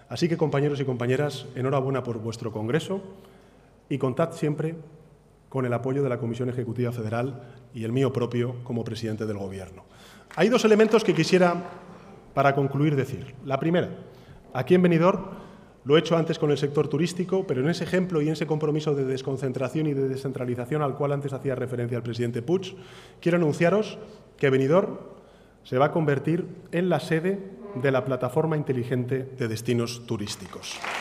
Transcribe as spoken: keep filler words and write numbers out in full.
Así que, compañeros y compañeras, enhorabuena por vuestro congreso y contad siempre con el apoyo de la Comisión Ejecutiva Federal y el mío propio como presidente del Gobierno. Hay dos elementos que quisiera, para concluir, decir. La primera, aquí en Benidorm, lo he hecho antes con el sector turístico, pero en ese ejemplo y en ese compromiso de desconcentración y de descentralización al cual antes hacía referencia el presidente Puig, quiero anunciaros que Benidorm se va a convertir en la sede de la plataforma inteligente de destinos turísticos.